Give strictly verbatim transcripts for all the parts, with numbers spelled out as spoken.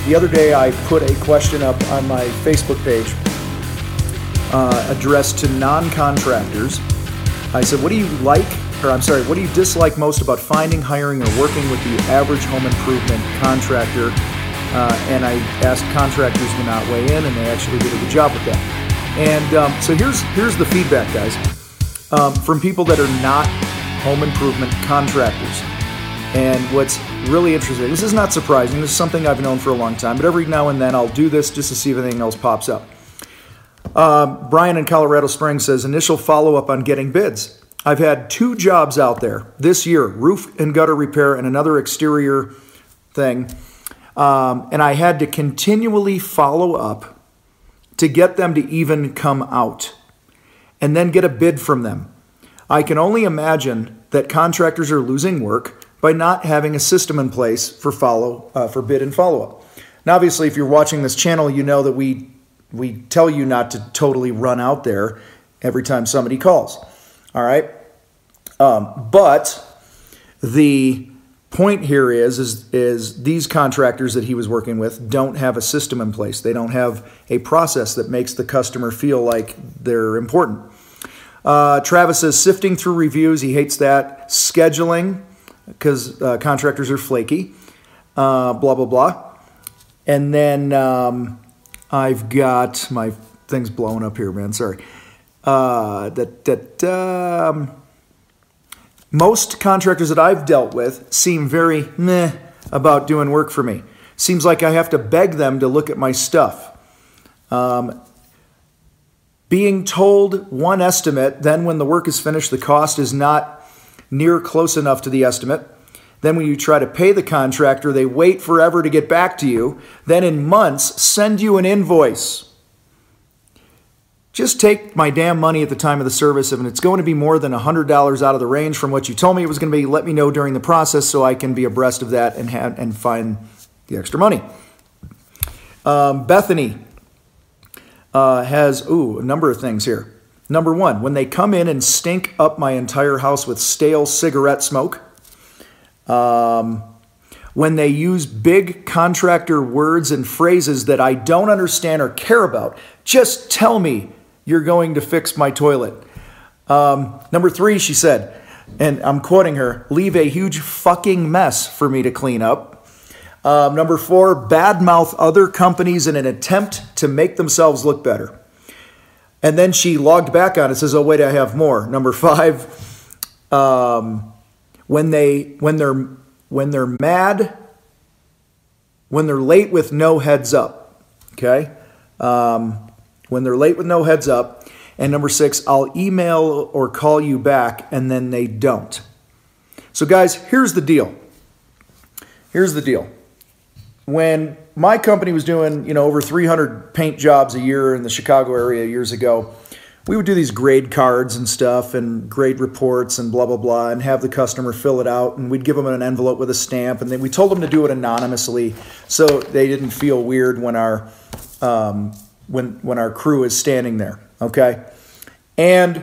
the other day I put a question up on my Facebook page uh, addressed to non-contractors. I said, what do you like, or I'm sorry, what do you dislike most about finding, hiring, or working with the average home improvement contractor? Uh, and I asked contractors to not weigh in, and they actually did a good job with that. And um, so here's here's the feedback, guys, um, from people that are not home improvement contractors. And what's really interesting, this is not surprising, this is something I've known for a long time, but every now and then I'll do this just to see if anything else pops up. Uh, Brian in Colorado Springs says, initial follow-up on getting bids. I've had two jobs out there this year, roof and gutter repair and another exterior thing, um, and I had to continually follow up to get them to even come out and then get a bid from them. I can only imagine that contractors are losing work by not having a system in place for follow uh, for bid and follow-up. Now, obviously, if you're watching this channel, you know that we we tell you not to totally run out there every time somebody calls. All right, um, but the point here is is is these contractors that he was working with don't have a system in place. They don't have a process that makes the customer feel like they're important. Uh, Travis says sifting through reviews. He hates that. Scheduling, because uh, contractors are flaky, uh, blah, blah, blah. And then um, I've got my thing's blowing up here, man. Sorry. Uh, that, that, um, most contractors that I've dealt with seem very meh about doing work for me. Seems like I have to beg them to look at my stuff. Um, being told one estimate, then when the work is finished, the cost is not near close enough to the estimate. Then when you try to pay the contractor, they wait forever to get back to you. Then in months, send you an invoice. Just take my damn money at the time of the service. If it's going to be more than one hundred dollars out of the range from what you told me it was going to be, let me know during the process so I can be abreast of that and have, and find the extra money. Um, Bethany uh, has, ooh, a number of things here. Number one, when they come in and stink up my entire house with stale cigarette smoke. Um, when they use big contractor words and phrases that I don't understand or care about. Just tell me you're going to fix my toilet. Um, number three, she said, and I'm quoting her, leave a huge fucking mess for me to clean up. Um, number four, badmouth other companies in an attempt to make themselves look better. And then she logged back on it, says, oh, wait, I have more. Number five, um, when, they, when, they're, when they're mad, when they're late with no heads up, okay? Um, when they're late with no heads up. And number six, I'll email or call you back, and then they don't. So guys, here's the deal. Here's the deal. When my company was doing, you know, over three hundred paint jobs a year in the Chicago area years ago, we would do these grade cards and stuff and grade reports and blah, blah, blah, and have the customer fill it out. And we'd give them an envelope with a stamp. And then we told them to do it anonymously so they didn't feel weird when our um, when when our crew is standing there, okay? And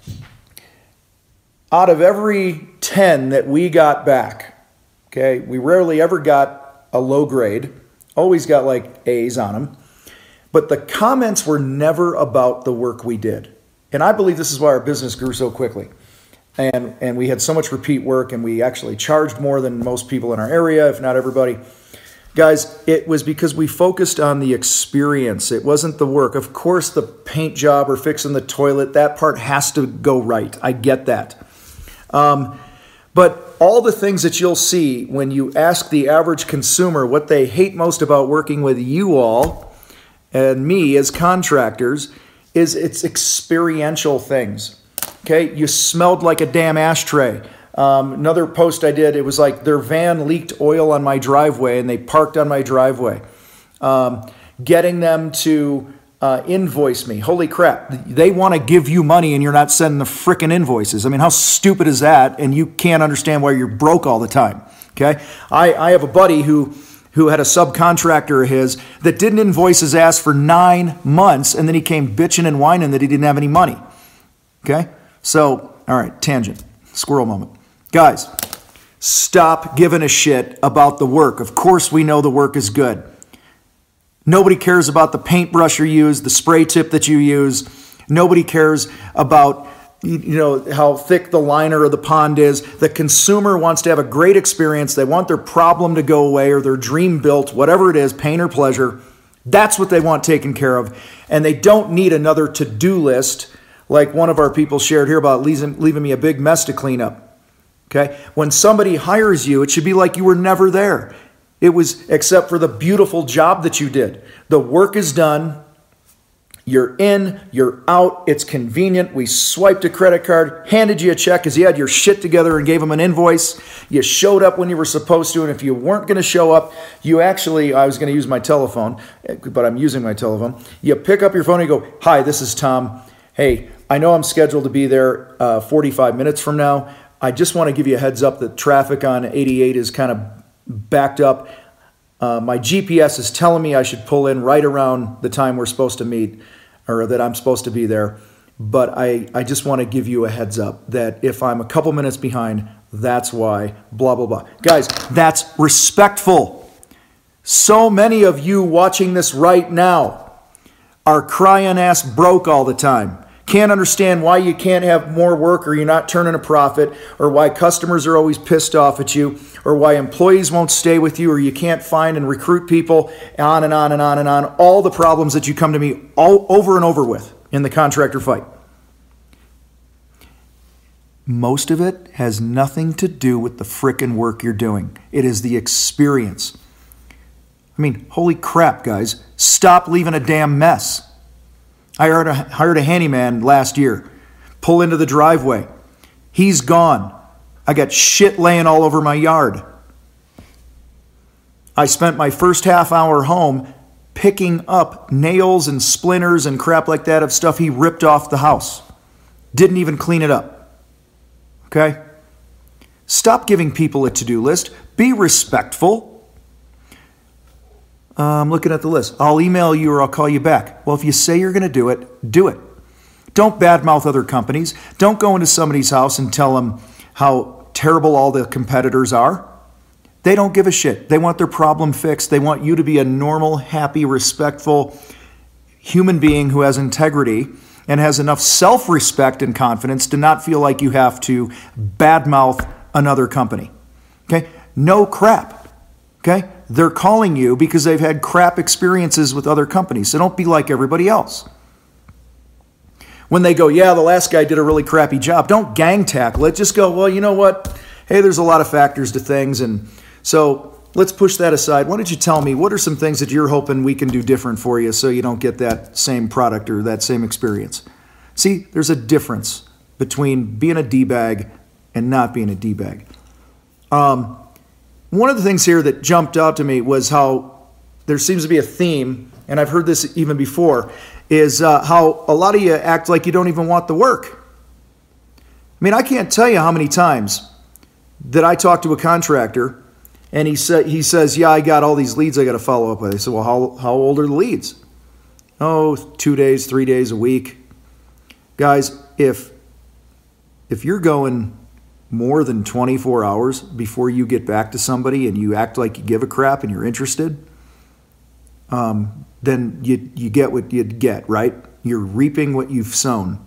out of every ten that we got back, okay, we rarely ever got a low grade, always got like A's on them. But the comments were never about the work we did. And I believe this is why our business grew so quickly. And, and we had so much repeat work, and we actually charged more than most people in our area, if not everybody. Guys, it was because we focused on the experience. It wasn't the work. Of course, the paint job or fixing the toilet, that part has to go right. I get that. Um, but all the things that you'll see when you ask the average consumer what they hate most about working with you all and me as contractors is it's experiential things. Okay, you smelled like a damn ashtray. Um, another post I did, it was like their van leaked oil on my driveway and they parked on my driveway. Um, getting them to uh, invoice me. Holy crap. They want to give you money and you're not sending the frickin' invoices. I mean, how stupid is that? And you can't understand why you're broke all the time. Okay. I, I have a buddy who, who had a subcontractor of his that didn't invoice his ass for nine months. And then he came bitching and whining that he didn't have any money. Okay. So, all right, tangent, squirrel moment. Guys, stop giving a shit about the work. Of course we know the work is good. Nobody cares about the paintbrush you use, the spray tip that you use. Nobody cares about, you know, how thick the liner of the pond is. The consumer wants to have a great experience. They want their problem to go away or their dream built, whatever it is, pain or pleasure. That's what they want taken care of. And they don't need another to-do list like one of our people shared here about leaving, leaving me a big mess to clean up. Okay? When somebody hires you, it should be like you were never there. It was, except for the beautiful job that you did. The work is done. You're in, you're out, it's convenient. We swiped a credit card, handed you a check because you had your shit together and gave them an invoice. You showed up when you were supposed to, and if you weren't going to show up, you actually, I was going to use my telephone, but I'm using my telephone. You pick up your phone and you go, "Hi, this is Tom. Hey, I know I'm scheduled to be there uh, forty-five minutes from now. I just want to give you a heads up that traffic on eighty-eight is kind of backed up. Uh, my G P S is telling me I should pull in right around the time we're supposed to meet, or that I'm supposed to be there. But I, I just want to give you a heads up that if I'm a couple minutes behind, that's why, blah, blah, blah." Guys, that's respectful. So many of you watching this right now are crying ass broke all the time. Can't understand why you can't have more work or you're not turning a profit, or why customers are always pissed off at you, or why employees won't stay with you, or you can't find and recruit people, on and on and on and on. All the problems that you come to me all over and over with in the contractor fight. Most of it has nothing to do with the frickin' work you're doing. It is the experience. I mean, holy crap, guys. Stop leaving a damn mess. I hired a, hired a handyman last year. Pull into the driveway. He's gone. I got shit laying all over my yard. I spent my first half hour home picking up nails and splinters and crap like that of stuff he ripped off the house. Didn't even clean it up. Okay? Stop giving people a to-do list. Be respectful. Uh, I'm looking at the list. I'll email you or I'll call you back. Well, if you say you're going to do it, do it. Don't badmouth other companies. Don't go into somebody's house and tell them how terrible all the competitors are. They don't give a shit. They want their problem fixed. They want you to be a normal, happy, respectful human being who has integrity and has enough self-respect and confidence to not feel like you have to badmouth another company. Okay? No crap. Okay? They're calling you because they've had crap experiences with other companies. So don't be like everybody else. When they go, "Yeah, the last guy did a really crappy job," don't gang tackle it. Just go, "Well, you know what? Hey, there's a lot of factors to things, and so let's push that aside. Why don't you tell me what are some things that you're hoping we can do different for you so you don't get that same product or that same experience?" See, there's a difference between being a D-bag and not being a D-bag. Um, one of the things here that jumped out to me was how there seems to be a theme, and I've heard this even before, is uh, how a lot of you act like you don't even want the work. I mean, I can't tell you how many times that I talk to a contractor and he sa- he says, "Yeah, I got all these leads I got to follow up with." I said, "Well, how, how old are the leads?" "Oh, two days, three days, a week." Guys, if if you're going more than twenty-four hours before you get back to somebody and you act like you give a crap and you're interested, um, then you you get what you get, right? You're reaping what you've sown.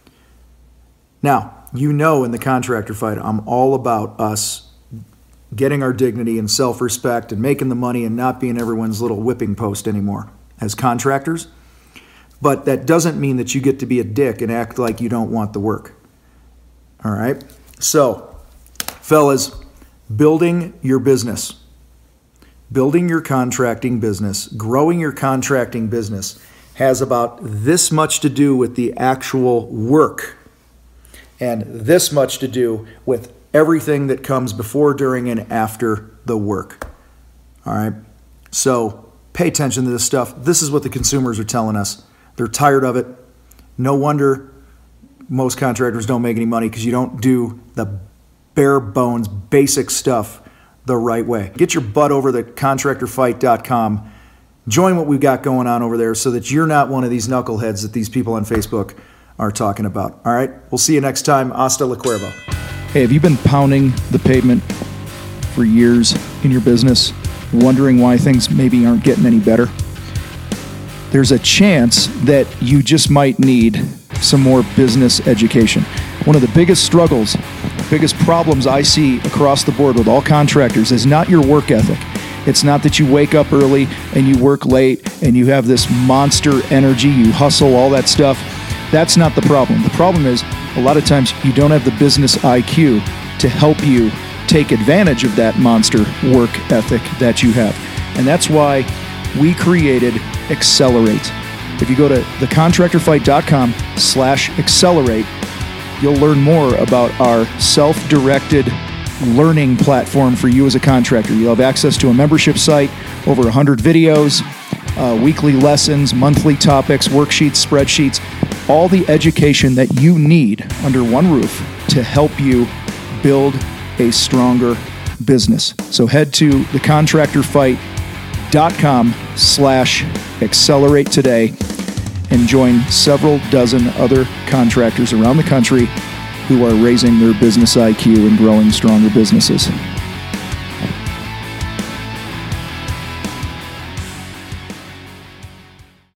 Now, you know in the contractor fight, I'm all about us getting our dignity and self-respect and making the money and not being everyone's little whipping post anymore as contractors. But that doesn't mean that you get to be a dick and act like you don't want the work. All right? So, fellas, building your business, building your contracting business, growing your contracting business has about this much to do with the actual work and this much to do with everything that comes before, during, and after the work. All right? So, pay attention to this stuff. This is what the consumers are telling us. They're tired of it. No wonder most contractors don't make any money, because you don't do the bare bones, basic stuff the right way. Get your butt over to contractor fight dot com. Join what we've got going on over there so that you're not one of these knuckleheads that these people on Facebook are talking about. All right? We'll see you next time. Hasta la cuervo. Hey, have you been pounding the pavement for years in your business, wondering why things maybe aren't getting any better? there's a chance that you just might need some more business education. One of the biggest struggles, biggest problems I see across the board with all contractors is not your work ethic. It's not that you wake up early and you work late and you have this monster energy, you hustle, all that stuff. That's not the problem. The problem is a lot of times you don't have the business I Q to help you take advantage of that monster work ethic that you have. And that's why we created Accelerate. If you go to thecontractorfight.com slash accelerate, you'll learn more about our self-directed learning platform for you as a contractor. You'll have access to a membership site, over one hundred videos, uh, weekly lessons, monthly topics, worksheets, spreadsheets, all the education that you need under one roof to help you build a stronger business. So head to thecontractorfight.com slash accelerate today and join several dozen other contractors around the country who are raising their business I Q and growing stronger businesses.